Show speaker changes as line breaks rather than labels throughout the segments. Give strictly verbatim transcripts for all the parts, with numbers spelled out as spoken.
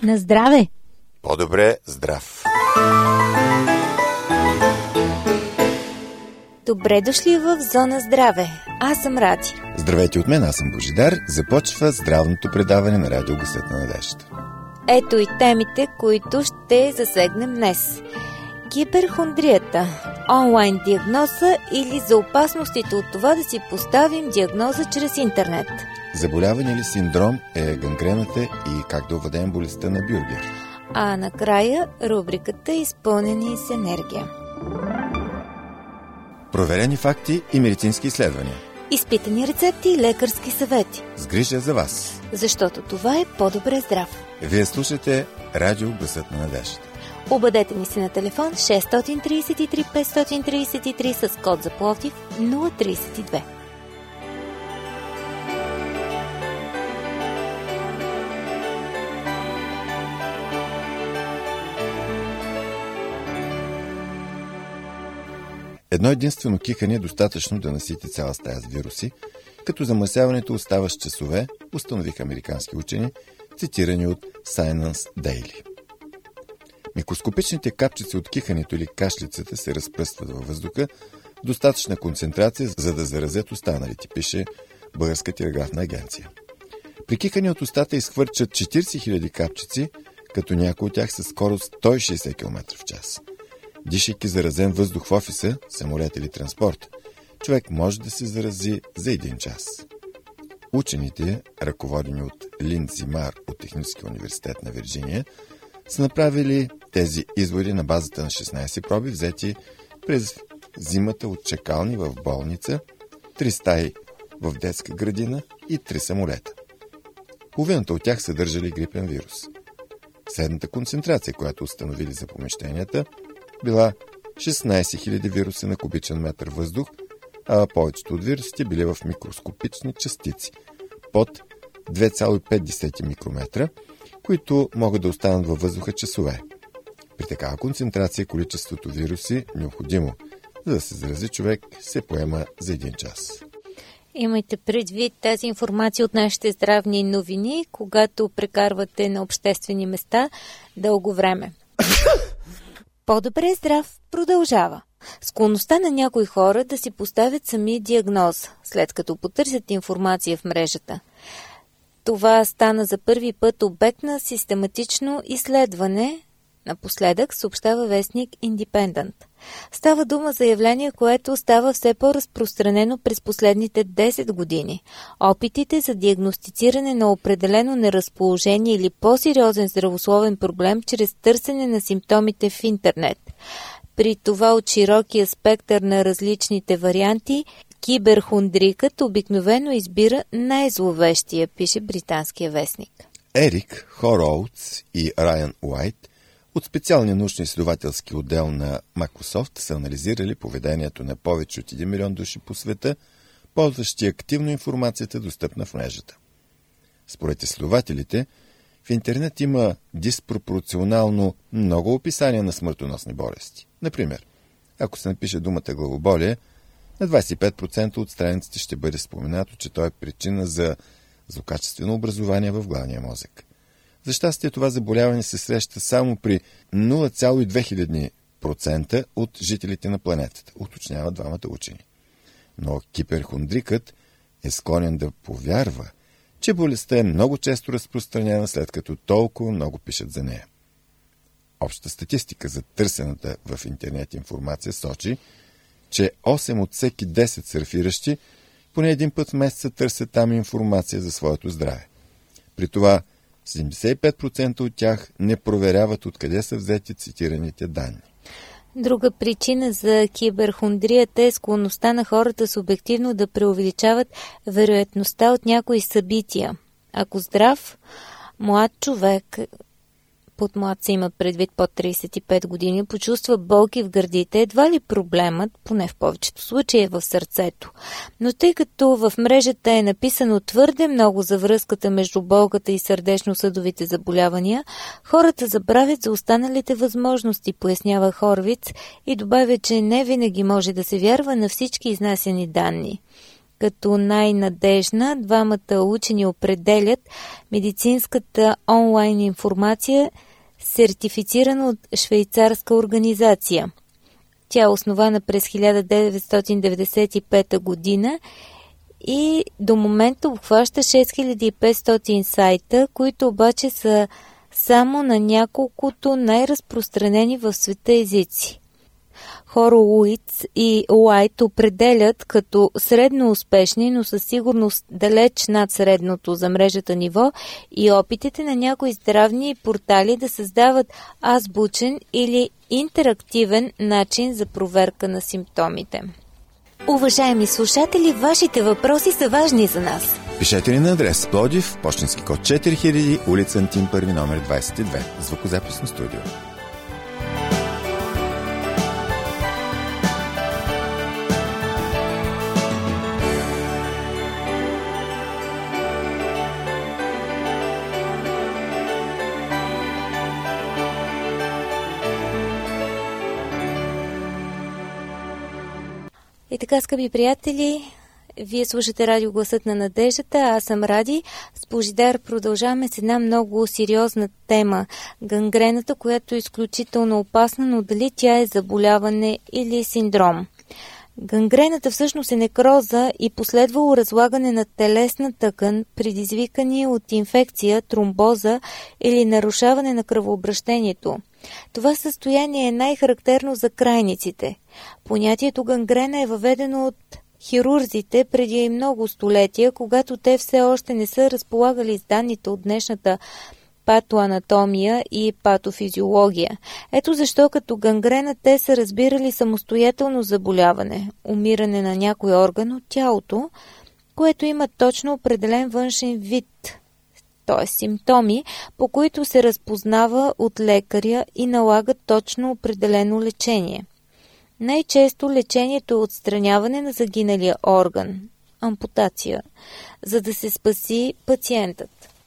На здраве!
По-добре здрав!
Добре дошли в Зона Здраве. Аз съм Ради.
Здравейте от мен, аз съм Божидар. Започва здравното предаване на Радио Гласът на надеждата.
Ето и темите, които ще засегнем днес. Киберхондрията, онлайн диагноза или за опасностите от това да си поставим диагноза чрез интернет.
Заболяване или синдром е гангрената и как да овладеем болестта на Бюргер.
А накрая рубриката "Изпълнени с енергия".
Проверени факти и медицински изследвания.
Изпитани рецепти и лекарски съвети.
С грижа за вас.
Защото това е по-добре здрав.
Вие слушате Радио Гласът на надеждата.
Обадете ни се на телефон шест три три пет три три с код за Пловдив нула три две.
Едно единствено кихане е достатъчно да насити цяла стая с вируси, като замърсяването остава с часове, установиха американски учени, цитирани от Science Daily. Микроскопичните капчици от кихането или кашлицата се разпръстват във въздуха в достатъчна концентрация, за да заразят останалите, пише Българска телеграфна агенция. При кихане от устата изхвърчат четиридесет хиляди капчици, като някои от тях са скорост сто и шейсет километра в час. Дишайки заразен въздух в офиса, самолет или транспорт, човек може да се зарази за един час. Учените, ръководени от Линдси Мар от Техническия университет на Вирджиния, са направили тези изводи на базата на шестнайсет проби, взети през зимата от чакални в болница, три стаи в детска градина и три самолета. Половината от тях съдържали грипен вирус. Средната концентрация, която установили за помещенията, била шестнайсет хиляди вируса на кубичен метър въздух, а повечето от вирусите били в микроскопични частици, под две цяло и пет микрометра, които могат да останат във въздуха часове. При такава концентрация количеството вируси, необходимо за да се зарази човек, се поема за един час.
Имайте предвид тази информация от нашите здравни новини, когато прекарвате на обществени места дълго време. По-добре здрав продължава. Склонността на някои хора да си поставят сами диагноза, след като потърсят информация в мрежата. Това стана за първи път обект на систематично изследване, напоследък съобщава вестник Independent. Става дума за явление, което става все по-разпространено през последните десет години. Опитите за диагностициране на определено неразположение или по-сериозен здравословен проблем чрез търсене на симптомите в интернет. При това от широкия спектър на различните варианти, киберхондрикът обикновено избира най-зловещия, пише британския вестник.
Ерик Хороуц и Райан Уайт от специалния научно-изследователски отдел на Microsoft са анализирали поведението на повече от един милион души по света, ползващи активно информацията, достъпна в мрежата. Според изследователите, в интернет има диспропорционално много описания на смъртоносни болести. Например, ако се напише думата главоболие, на двайсет и пет процента от страниците ще бъде споменато, че то е причина за злокачествено образование в главния мозък. За щастие, това заболяване се среща само при нула цяло и две процента от жителите на планетата, уточняват двамата учени. Но киберхондрикът е склонен да повярва, че болестта е много често разпространена, след като толкова много пишат за нея. Обща статистика за търсената в интернет информация сочи, че осем от всеки десет сърфиращи поне един път в месеца търсят там информация за своето здраве. При това седемдесет и пет процента от тях не проверяват откъде са взети цитираните данни.
Друга причина за киберхондрията е склонността на хората субективно да преувеличават вероятността от някои събития. Ако здрав, млад човек, под млад се има предвид под трийсет и пет години, почувства болки в гърдите, едва ли проблемът, поне в повечето случаи, е в сърцето. Но тъй като в мрежата е написано твърде много за връзката между болката и сърдечно-съдовите заболявания, хората забравят за останалите възможности, пояснява Хорвиц и добавя, че не винаги може да се вярва на всички изнасяни данни. като най-надежна, двамата учени определят медицинската онлайн информация, сертифицирана от швейцарска организация. Тя е основана през хиляда деветстотин деветдесет и пета година и до момента обхваща шест хиляди и петстотин сайта, които обаче са само на няколкото най-разпространени в света езици. Хороуиц и Уайт определят като средно успешни, но със сигурност далеч над средното за мрежата ниво и опитите на някои здравни портали да създават азбучен или интерактивен начин за проверка на симптомите. Уважаеми слушатели, вашите въпроси са важни за нас.
Пишете ни на адрес Пловдив, пощенски код четири хиляди, улица Антим първи, номер двадесет и две, звукозаписно студио.
И така, скъпи приятели, вие слушате радио Гласът на надеждата, аз съм Ради. С Божидар продължаваме с една много сериозна тема – гангрената, която е изключително опасна, но дали тя е заболяване или синдром. Гангрената всъщност е некроза и последвало разлагане на телесна тъкан, предизвикани от инфекция, тромбоза или нарушаване на кръвообращението. Това състояние е най-характерно за крайниците. Понятието гангрена е въведено от хирурзите преди много столетия, когато те все още не са разполагали с данните от днешната патоанатомия и патофизиология. Ето защо като гангрена те са разбирали самостоятелно заболяване, умиране на някой орган от тялото, което има точно определен външен вид, т.е. симптоми, по които се разпознава от лекаря и налага точно определено лечение. Най-често лечението е отстраняване на загиналия орган, ампутация, за да се спаси пациентът.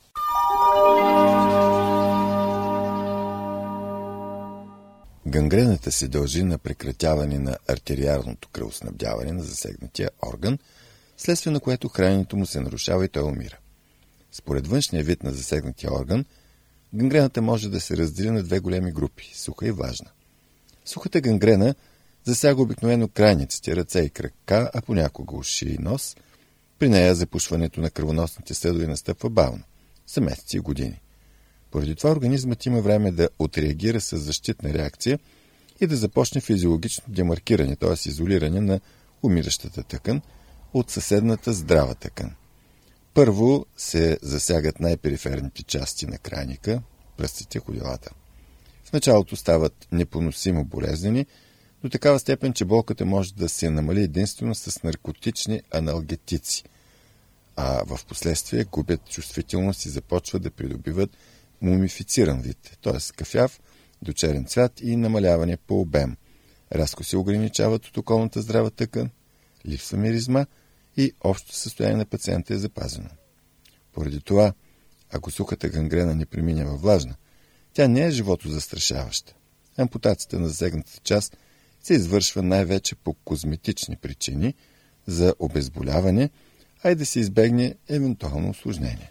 Гангрената се дължи на прекратяване на артериалното кръвоснабдяване на засегнатия орган, следствие на което храненето му се нарушава и той умира. Според външния вид на засегнатия орган, гангрената може да се раздели на две големи групи – суха и влажна. Сухата гангрена засяга обикновено крайниците, ръце и крака, а понякога уши и нос. При нея запушването на кръвоносните съдове настъпва бавно, за месеци и години. Поради това организмът има време да отреагира с защитна реакция и да започне физиологично демаркиране, т.е. изолиране на умиращата тъкан от съседната здрава тъкан. Първо се засягат най-периферните части на крайника, пръстите, ходилата. В началото стават непоносимо болезнени, до такава степен, че болката може да се намали единствено с наркотични аналгетици, а в последствие губят чувствителност и започват да придобиват мумифициран вид, т.е. кафяв, до черен цвят и намаляване по обем. Рязко се ограничават от околната здрава тъкан, липсва миризма и общото състояние на пациента е запазено. Поради това, ако сухата гангрена не премине във влажна, тя не е живото застрашаваща. Ампутацията на засегната част се извършва най-вече по козметични причини за обезболяване, а и да се избегне евентуално усложнение.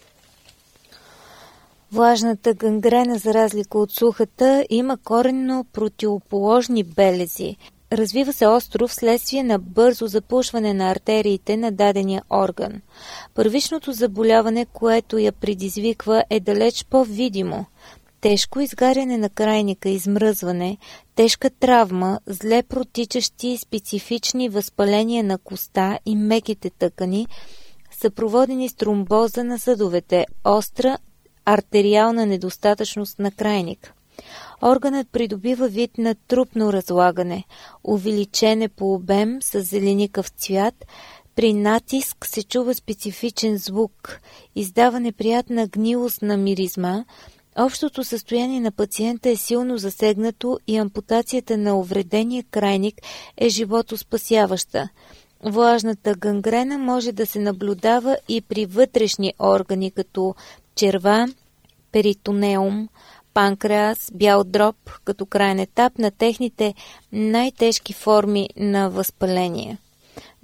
Влажната гангрена, за разлика от сухата, има коренно противоположни белези. Развива се остро вследствие на бързо запушване на артериите на дадения орган. Първичното заболяване, което я предизвиква, е далеч по-видимо. Тежко изгаряне на крайника, измръзване, тежка травма, зле протичащи специфични възпаления на коста и меките тъкани, съпроводени с тромбоза на съдовете, остра артериална недостатъчност на крайник. Органът придобива вид на трупно разлагане, увеличене по обем с зеленикав цвят, при натиск се чува специфичен звук, издава неприятна гнилостна миризма. Общото състояние на пациента е силно засегнато и ампутацията на увредения крайник е животоспасяваща. Влажната гангрена може да се наблюдава и при вътрешни органи, като черва, перитонеум, панкреас, бял дроб, като крайен етап на техните най-тежки форми на възпаление.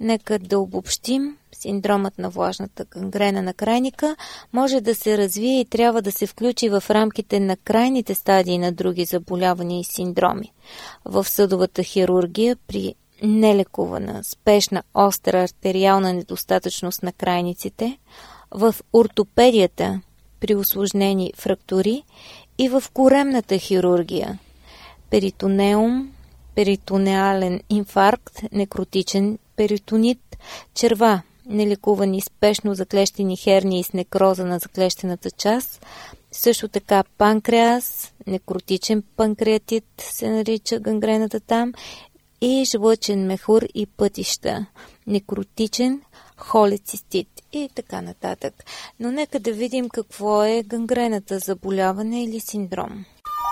Нека да обобщим. Синдромът на влажната гангрена на крайника може да се развие и трябва да се включи в рамките на крайните стадии на други заболявания и синдроми. В съдовата хирургия при нелекувана, спешна, остра артериална недостатъчност на крайниците, в ортопедията при усложнени фрактури и в коремната хирургия, перитонеум, перитонеален инфаркт, некротичен перитонит, черва, нелекувани спешно заклещени хернии с некроза на заклещената част, също така панкреас, некротичен панкреатит се нарича гангрената там, и жлъчен мехур и пътища, некротичен холецистит и така нататък. Но нека да видим какво е гангрената, заболяване или синдром.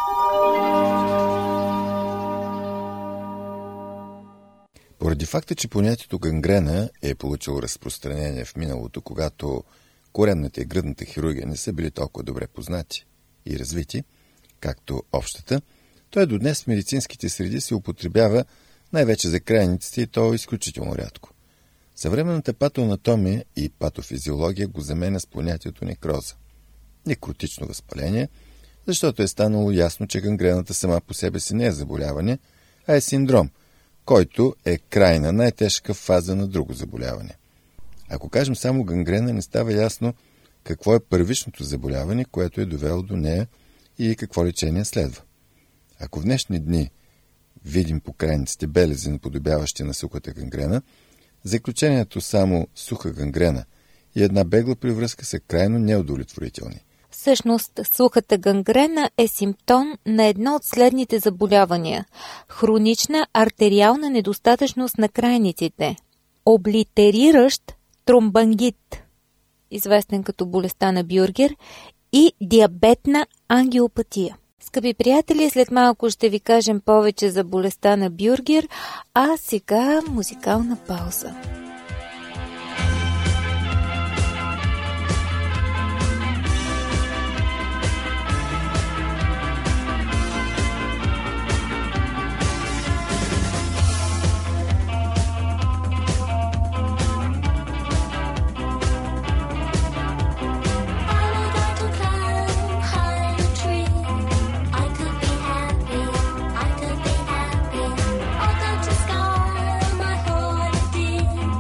Поради факта, че понятието гангрена е получило разпространение в миналото, когато коремната и гръдната хирургия не са били толкова добре познати и развити, както общата, той до днес в медицинските среди се употребява най-вече за крайниците и то изключително рядко. Съвременната патоанатомия и патофизиология го заменя с понятието некроза. Некротично възпаление, защото е станало ясно, че гангрената сама по себе си не е заболяване, а е синдром, който е крайна, най-тежка фаза на друго заболяване. Ако кажем само гангрена, не става ясно какво е първичното заболяване, което е довело до нея и какво лечение следва. Ако в днешни дни видим по крайниците белези, наподобяващи на сухата гангрена, заключението само суха гангрена и една бегла привръзка са крайно неудовлетворителни.
Всъщност, сухата гангрена е симптом на едно от следните заболявания – хронична артериална недостатъчност на крайниците, облитериращ тромбангит, известен като болестта на Бюргер, и диабетна ангиопатия. Скъпи приятели, след малко ще ви кажем повече за болестта на Бюргер, а сега музикална пауза.
I could be happy, I could just call my heart a dear.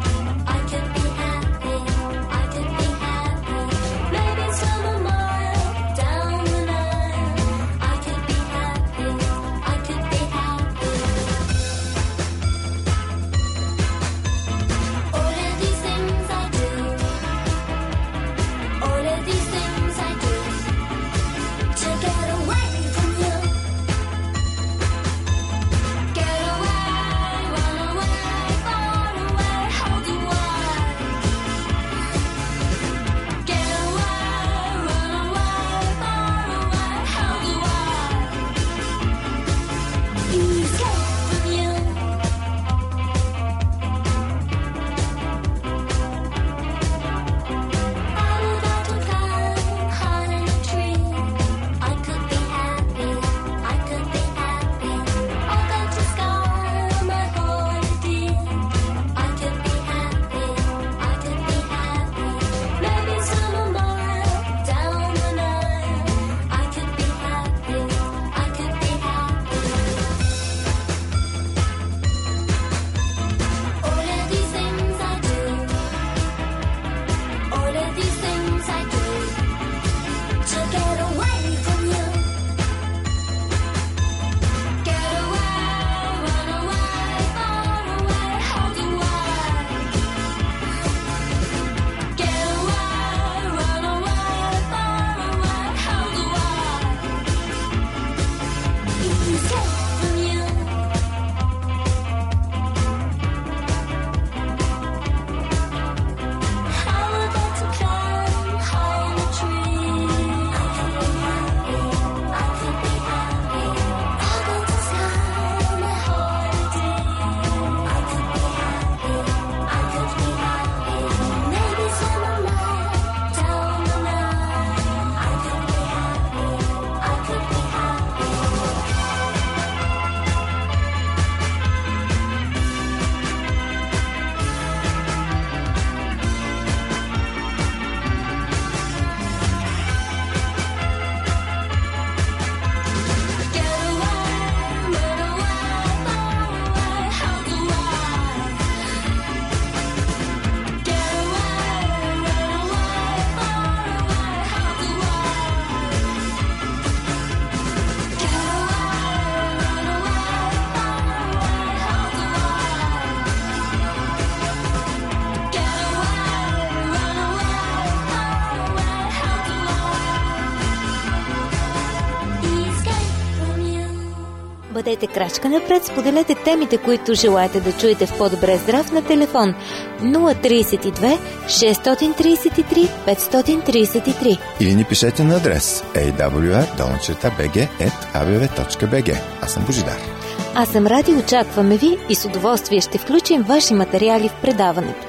бъдете крачка напред, споделете темите, които желаете да чуете в По-добре здрав на телефон нула три две шест три три пет три три.
Или ни пишете на адрес ей дабъл ю ар долна черта би джи ет а бе ве точка би джи. Аз съм Божидар.
Аз съм Ради, очакваме ви и с удоволствие ще включим ваши материали в предаването.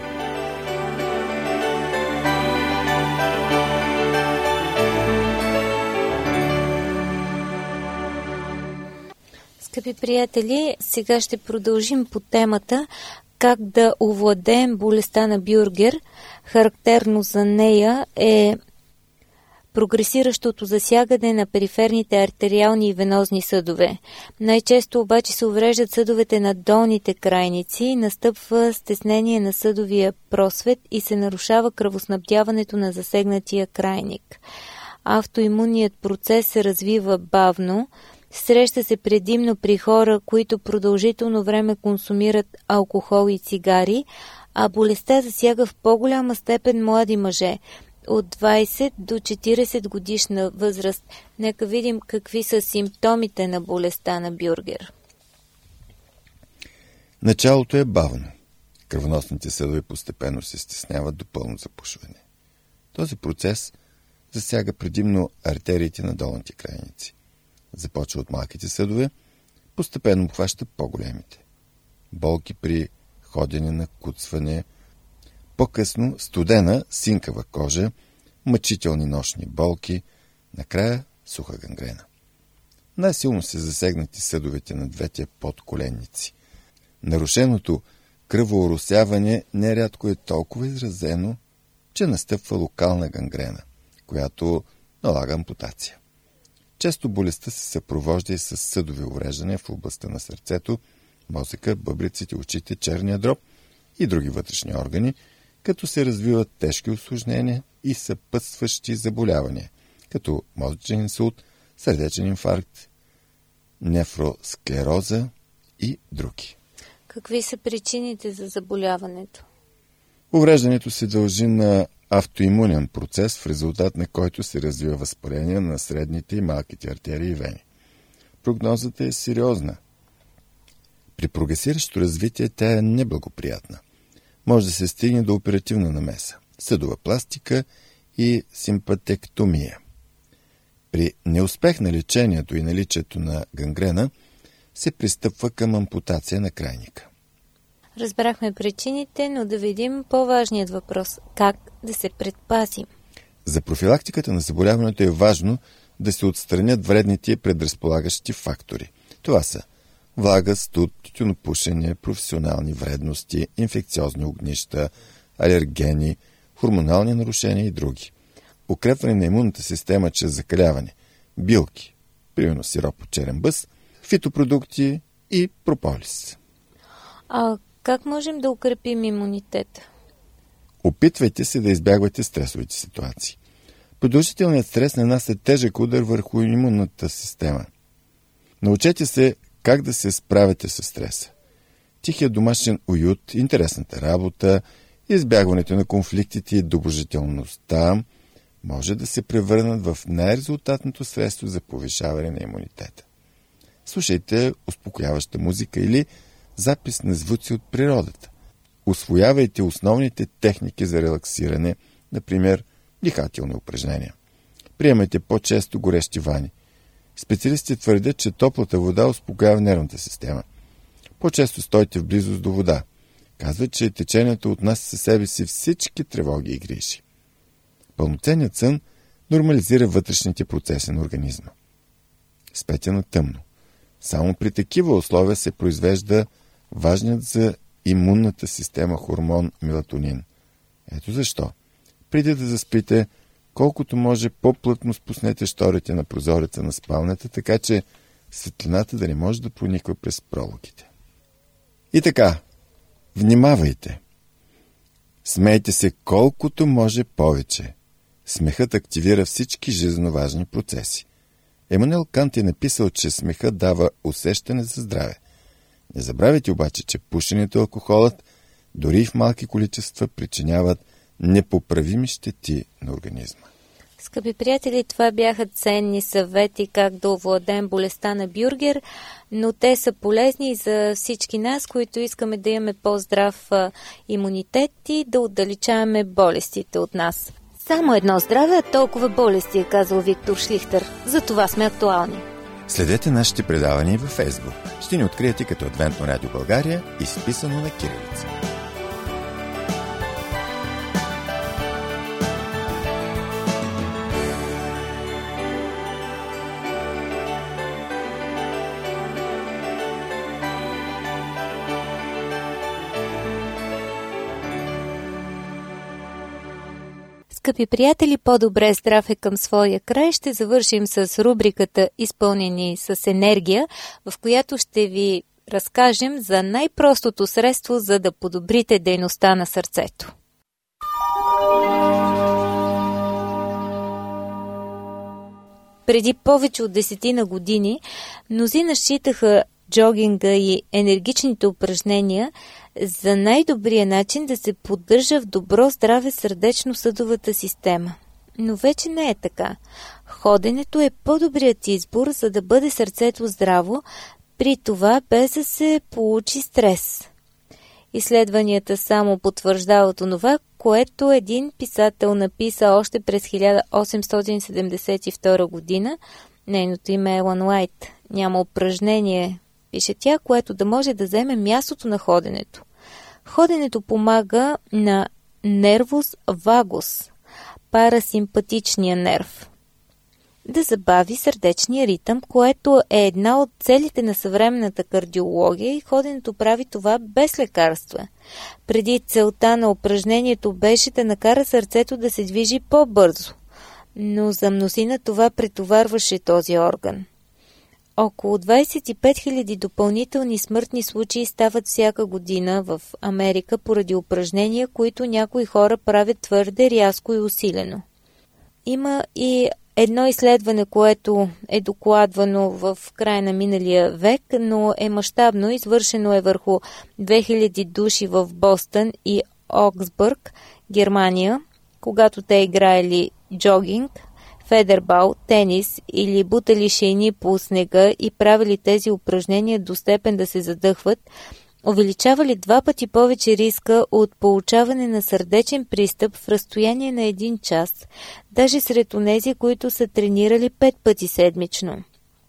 Скъпи приятели, сега ще продължим по темата как да овладеем болестта на Бюргер. Характерно за нея е прогресиращото засягане на периферните артериални и венозни съдове. Най-често обаче се увреждат съдовете на долните крайници, настъпва стеснение на съдовия просвет и се нарушава кръвоснабдяването на засегнатия крайник. Автоимунният процес се развива бавно, среща се предимно при хора, които продължително време консумират алкохол и цигари, а болестта засяга в по-голяма степен млади мъже от двайсет до четирийсет годишна възраст. Нека видим какви са симптомите на болестта на Бюргер.
Началото е бавно. Кръвоносните съдове постепенно се стесняват до пълно запушване. Този процес засяга предимно артериите на долните крайници. Започва от малките съдове, постепенно обхваща по-големите. Болки при ходене, накуцване, по-късно студена, синкава кожа, мъчителни нощни болки, накрая суха гангрена. Най-силно се засегнати съдовете на двете подколенници. Нарушеното кръвооросяване нерядко е толкова изразено, че настъпва локална гангрена, която налага ампутация. Често болестта се съпровожда и с съдови увреждания в областта на сърцето, мозъка, бъбреците, очите, черния дроб и други вътрешни органи, като се развиват тежки усложнения и съпътстващи заболявания, като мозъчен инсулт, сърдечен инфаркт, нефросклероза и други.
Какви са причините за заболяването?
Увреждането се дължи на автоимунен процес, в резултат на който се развива възпаление на средните и малките артерии и вени. Прогнозата е сериозна. При прогресиращо развитие тя е неблагоприятна. Може да се стигне до оперативна намеса, съдова пластика и симпатектомия. При неуспех на лечението и наличието на гангрена се пристъпва към ампутация на крайника.
Разбрахме причините, но да видим по-важният въпрос – как да се предпазим?
За профилактиката на заболяването е важно да се отстранят вредните предразполагащи фактори. Това са влага, студ, тютюнопушене, професионални вредности, инфекциозни огнища, алергени, хормонални нарушения и други. Укрепване на имунната система чрез закаляване, билки, примерно сироп от черен бъс, фитопродукти и прополис.
А как можем да укрепим имунитета?
Опитвайте се да избягвате стресовите ситуации. Продължителният стрес нанася тежък удар върху имунната система. Научете се как да се справите с стреса. Тихият домашен уют, интересната работа, избягването на конфликтите и доброжителността може да се превърнат в най-резултатното средство за повишаване на имунитета. Слушайте успокояваща музика или запис на звуци от природата. Усвоявайте основните техники за релаксиране, например дихателни упражнения. Приемайте по-често горещи вани. Специалистите твърдят, че топлата вода успокоява нервната система. По-често стойте в близост до вода. Казват, че течението отнася със себе си всички тревоги и грижи. Пълноценният сън нормализира вътрешните процеси на организма. Спете на тъмно. Само при такива условия се произвежда важният за имунната система хормон мелатонин. Ето защо. Преди да заспите, колкото може по-плътно спуснете щорите на прозореца на спалнята, така че светлината да не може да прониква през пролуките. И така, внимавайте! Смейте се колкото може повече. Смехът активира всички жизненоважни процеси. Емануел Кант е написал, че смехът дава усещане за здраве. Не забравяйте обаче, че пушенето и алкохолът, дори в малки количества, причиняват непоправими щети на организма.
Скъпи приятели, това бяха ценни съвети как да овладеем болестта на Бюргер, но те са полезни за всички нас, които искаме да имаме по-здрав а, имунитет и да отдалечаваме болестите от нас. Само едно здраве, а толкова болести, е казал Виктор Шлихтер. За това сме актуални.
Следете нашите предавания във Фейсбук. Ще ни откриете като Адвентно радио България, изписано на кирилица.
Скъпи приятели, по-добре здрав е към своя край. Ще завършим с рубриката "Изпълнени с енергия", в която ще ви разкажем за най-простото средство, за да подобрите дейността на сърцето. Преди повече от десетина години мнозина считаха джогинга и енергичните упражнения за най-добрия начин да се поддържа в добро здраве сърдечно-съдовата система. Но вече не е така. Ходенето е по-добрият избор, за да бъде сърцето здраво, при това без да се получи стрес. Изследванията само потвърждават онова, което един писател написа още през хиляда осемстотин седемдесет и втора година. Нейното име е Елън Уайт. Няма упражнение, пише тя, което да може да вземе мястото на ходенето. Ходенето помага на нервус вагус, парасимпатичния нерв, да забави сърдечния ритъм, което е една от целите на съвременната кардиология, и ходенето прави това без лекарства. Преди целта на упражнението беше да накара сърцето да се движи по-бързо, но за мнозина това претоварваше този орган. Около двадесет и пет хиляди допълнителни смъртни случаи стават всяка година в Америка поради упражнения, които някои хора правят твърде рязко и усилено. Има и едно изследване, което е докладвано в края на миналия век, но е мащабно, извършено е върху две хиляди души в Бостън и Оксбърг, Германия, когато те играели джогинг, федербал, тенис или бутали шейни по снега и правили тези упражнения до степен да се задъхват, увеличавали два пъти повече риска от получаване на сърдечен пристъп в разстояние на един час, даже сред онези, които са тренирали пет пъти седмично.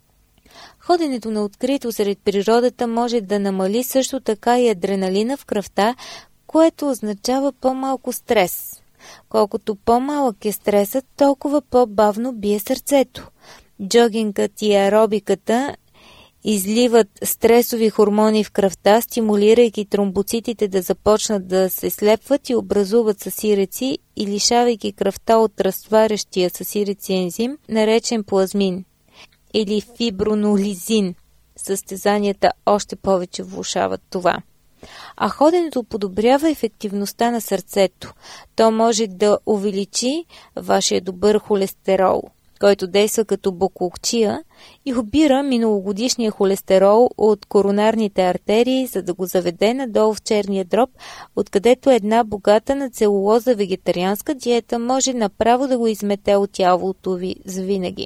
Ходенето на открито сред природата може да намали също така и адреналина в кръвта, което означава по-малко стрес. Колкото по-малък е стресът, толкова по-бавно бие сърцето. Джогингът и аеробиката изливат стресови хормони в кръвта, стимулирайки тромбоцитите да започнат да се слепват и образуват съсиреци и лишавайки кръвта от разтварящия съсиреци ензим, наречен плазмин или фибронолизин. Състезанията още повече влошават това. А ходенето подобрява ефективността на сърцето. То може да увеличи вашия добър холестерол, който действа като боклукчия и обира миналогодишния холестерол от коронарните артерии, за да го заведе надолу в черния дроб, откъдето една богата на целулоза вегетарианска диета може направо да го измете от тялото ви завинаги.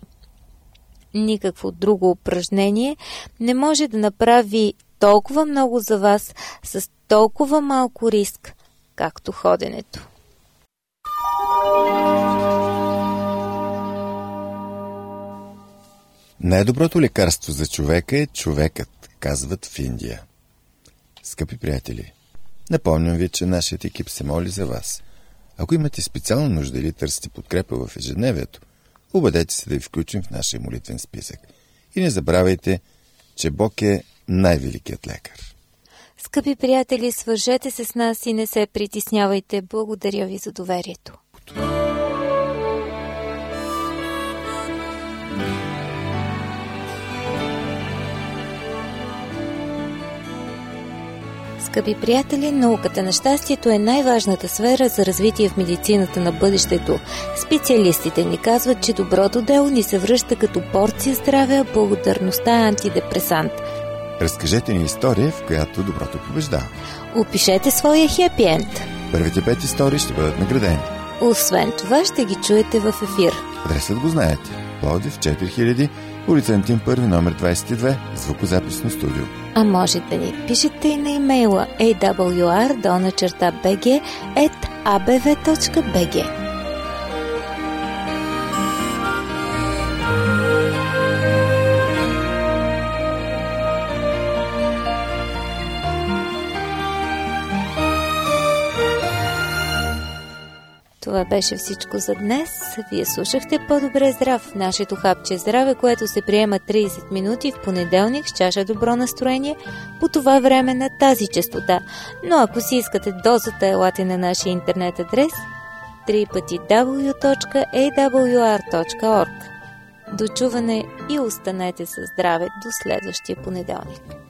Никакво друго упражнение не може да направи толкова много за вас с толкова малко риск, както ходенето.
Най-доброто лекарство за човека е човекът, казват в Индия. Скъпи приятели, напомням ви, че нашият екип се моли за вас. Ако имате специална нужда или търсите подкрепа в ежедневието, убедете се да ви включим в нашия молитвен списък. И не забравяйте, че Бог е най-великият лекар.
Скъпи приятели, свържете се с нас и не се притеснявайте. Благодаря ви за доверието. Скъпи приятели, науката на щастието е най-важната сфера за развитие в медицината на бъдещето. Специалистите ни казват, че доброто дело ни се връща като порция здраве, а благодарността е антидепресант.
Разкажете ни история, в която доброто побеждава.
Опишете своя хепи енд.
Първите пет истории ще бъдат наградени.
Освен това ще ги чуете в ефир.
Адресът го знаете. Пловдив четири хиляди, улица Антим първи, номер двадесет и две, звукозаписно студио.
А може да ни пишете и на имейла ей дабъл ю ар долна черта би джи ет а бе ве точка би джи. Това беше всичко за днес. Вие слушахте По-добре здрав, нашето хапче здраве, което се приема тридесет минути в понеделник с чаша добро настроение по това време на тази честота. Но ако си искате дозата, елате на нашия интернет адрес три пъти дабъл ю точка ей дабъл ю ар точка орг. До чуване и останете със здраве до следващия понеделник.